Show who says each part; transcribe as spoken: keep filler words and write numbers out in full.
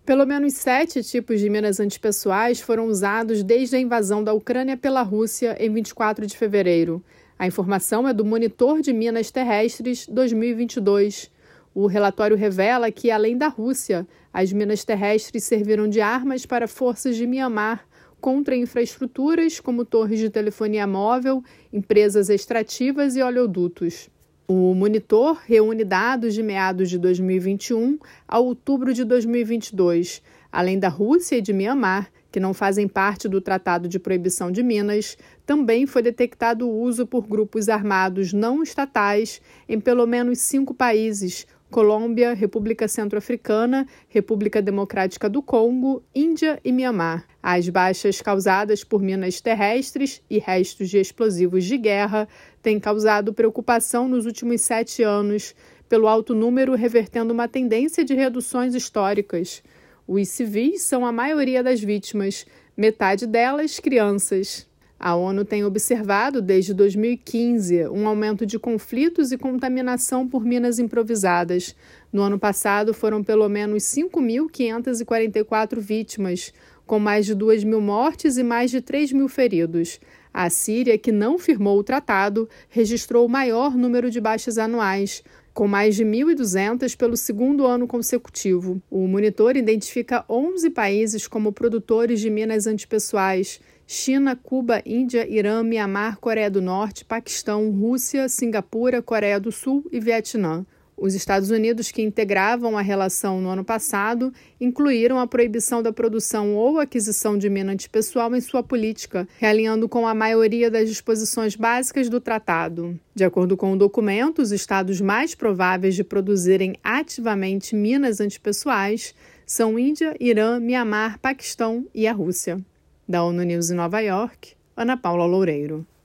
Speaker 1: Pelo menos sete tipos de minas antipessoais foram usados desde a invasão da Ucrânia pela Rússia em vinte e quatro de fevereiro. A informação é do Monitor de Minas Terrestres dois mil e vinte e dois. O relatório revela que, além da Rússia, as minas terrestres serviram de armas para forças de Mianmar contra infraestruturas como torres de telefonia móvel, empresas extrativas e oleodutos. O monitor reúne dados de meados de dois mil e vinte e um a outubro de dois mil e vinte e dois. Além da Rússia e de Mianmar, que não fazem parte do Tratado de Proibição de Minas, também foi detectado o uso por grupos armados não estatais em pelo menos cinco países: Colômbia, República Centro-Africana, República Democrática do Congo, Índia e Mianmar. As baixas causadas por minas terrestres e restos de explosivos de guerra têm causado preocupação nos últimos sete anos, pelo alto número revertendo uma tendência de reduções históricas. Os civis são a maioria das vítimas, metade delas crianças. A ONU tem observado desde dois mil e quinze um aumento de conflitos e contaminação por minas improvisadas. No ano passado foram pelo menos cinco mil quinhentas e quarenta e quatro vítimas, com mais de duas mil mortes e mais de três mil feridos. A Síria, que não firmou o tratado, registrou o maior número de baixas anuais, com mais de mil e duzentas pelo segundo ano consecutivo. O monitor identifica onze países como produtores de minas antipessoais: China, Cuba, Índia, Irã, Mianmar, Coreia do Norte, Paquistão, Rússia, Singapura, Coreia do Sul e Vietnã. Os Estados Unidos, que integravam a relação no ano passado, incluíram a proibição da produção ou aquisição de mina antipessoal em sua política, realinhando com a maioria das disposições básicas do tratado. De acordo com o documento, os estados mais prováveis de produzirem ativamente minas antipessoais são Índia, Irã, Mianmar, Paquistão e a Rússia. Da ONU News em Nova York, Ana Paula Loureiro.